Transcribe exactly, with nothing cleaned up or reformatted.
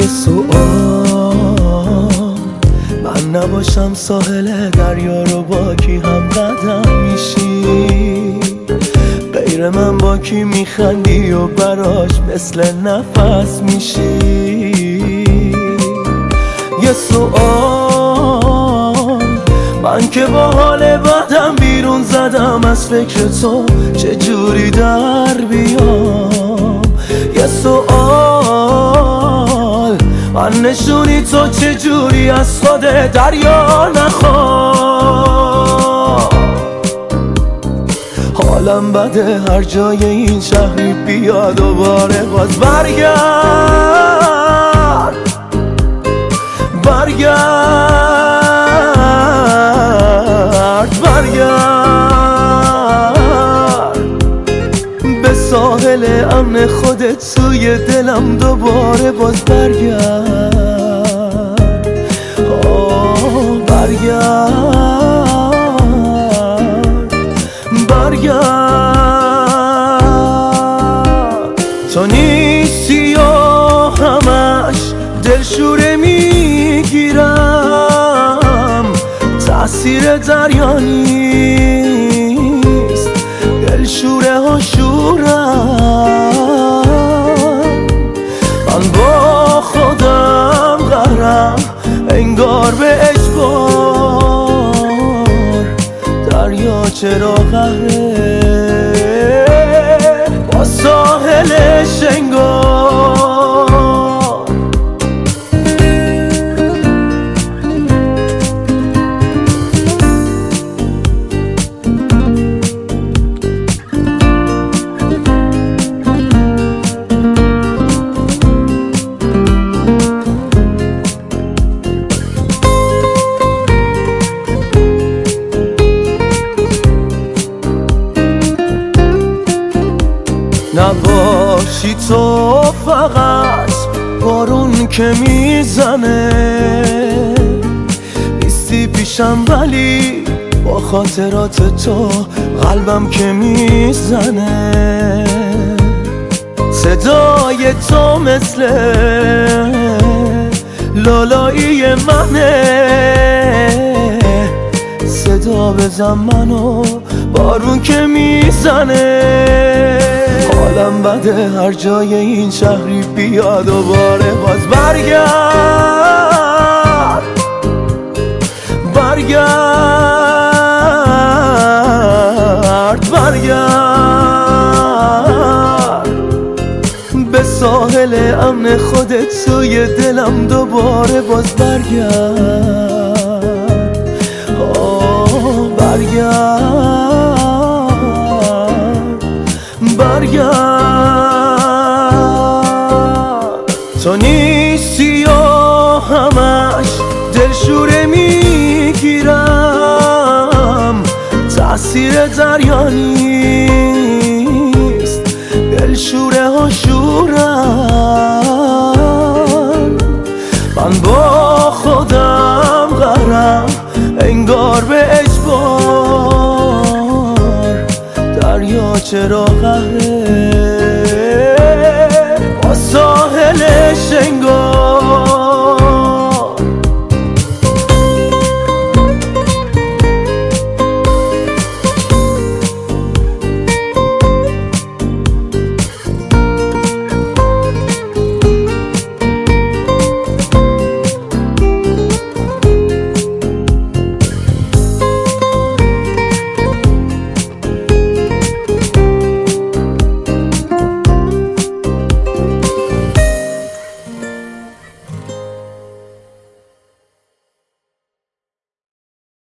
یه سوال، من نباشم ساحل دریا رو با کی هم قدم میشی؟ غیر من با کی میخندی و براش مثل نفس میشی؟ یه سوال، من که با حال بعدم بیرون زدم از فکر تو چجوری در بیام؟ یه سوال، من نشونی تو چجوری از خود دریا نخواه. حالم بده هر جای این شهری بیا دوباره باز برگرد برگرد برگرد به ساحل امن خودت، توی دلم دوباره باز برگرد. آه برگرد برگرد. تو نیستی و همش دلشوره میگیرم، تأثیر دریا نیست، دلشوره ها شورم. من با خودم قهرم انگار به اجبار، دریا چرا قهره با ساحلش انگار. نباشی تو فقط بارون که میزنه، نیستی پیشم ولی با خاطرات تو قلبم که میزنه. صدای تو مثل لالایی منه، صدا بزن منو بارون که میزنه. حالم بده هر جای این شهری بیا دوباره باز برگرد برگرد برگرد به ساحل امن خودت، توی دلم دوباره باز برگرد. آه برگرد برگرد. تو نیستی و همش دلشوره میگیرم، تأثیر دریا نیست، دلشوره ها شورم. من با خودم قهرم انگار به اجبار، دریا چرا قهره